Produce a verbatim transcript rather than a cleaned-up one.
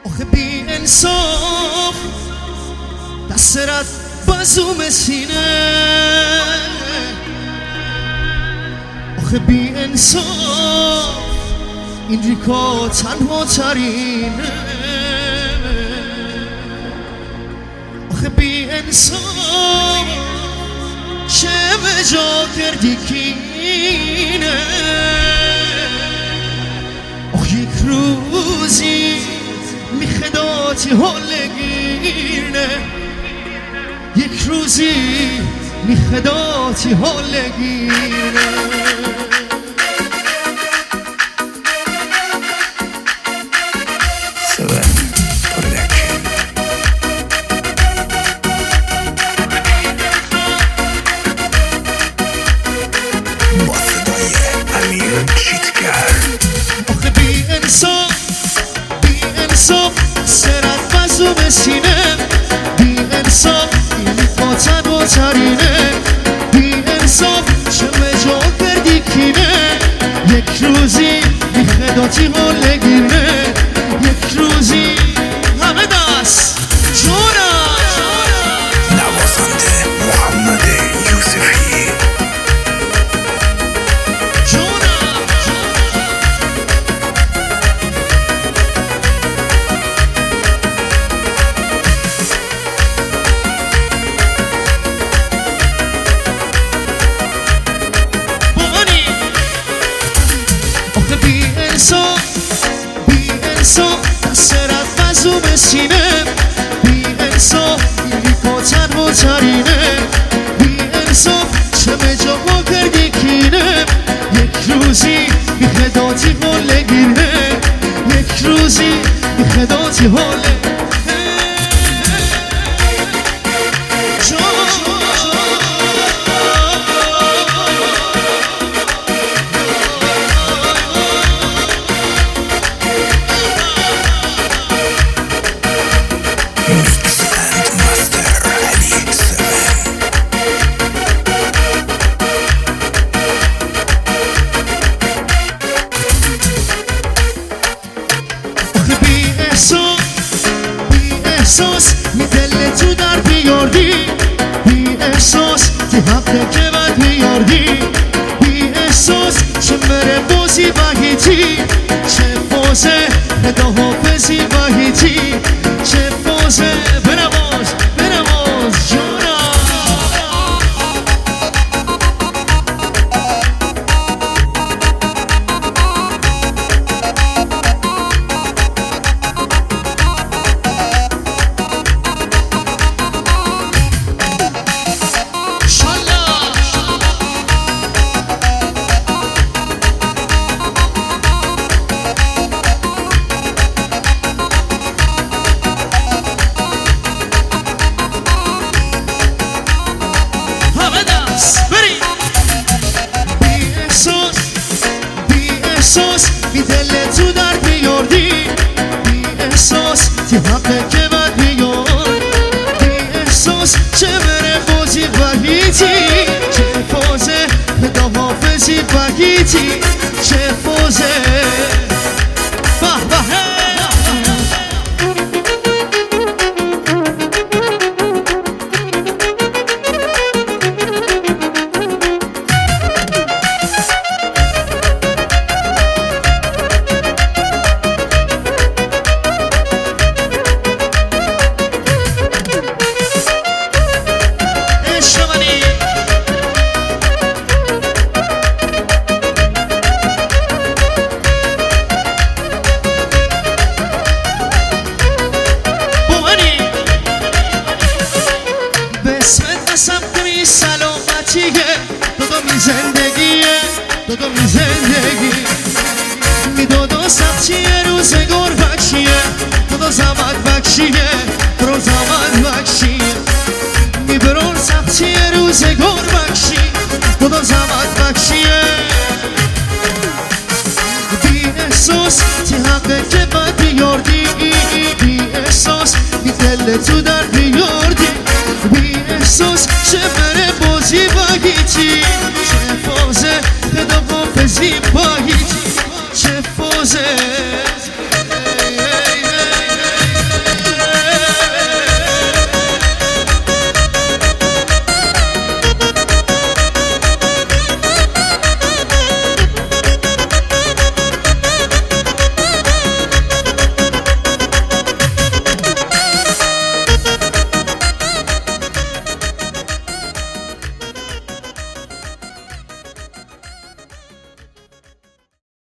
آخه بی انصاف دسترت بازوم سینه، آخه بی انصاف این ریکا تنها ترینه، آخه بی انصاف چه به جا کردی کینه، آخ یک روزی میخداتی حالگیرنه، یک روزی میخداتی حالگیرنه. آخه بی انصاف بی انصاف سرت بزوم سینه، بی انصاف این پاتن و ترینه، بی انصاف چه جا کردی کینه، یک روزی بی خداتی حالگیرنه، یک روزی همه دست جونم. نوازنده محمد یوسفی. بی انصاف بی انصاف سرت بزوم سینه، بی انصاف این ریکا تنها ترینه، بی انصاف چه به جا کردی کینه، یک روزی بی خداتی حالگیرنه، یک روزی بی خداتی حالگیرنه. احساس می دل تو در بیاردی، بی احساس تو حقه که بد بیاردی، بی احساس چه مره بازی بگیتی، چه فازه خداحافظی بگیتی، چه فازه بنواز بنواز جونم. احساس بی دل تو در بیاردی، بی احساس تی حقه که بد بیار، بی احساس چه بره بازی بگیتی، چه فازه خداحافظی بگیتی، چه فازه به به. سلامتیه دادم زندگیه دادم زندگی میدادم سبچیه روزگار بخشیه دادا زمد بخشیه برو زمد بخشیه میبرون سبچیه روزگار بخشی دادا زمد بخشیه بی احساس تی حقه که بد بیاردی، بی احساس بی دل تو در بیاردی، بی احساس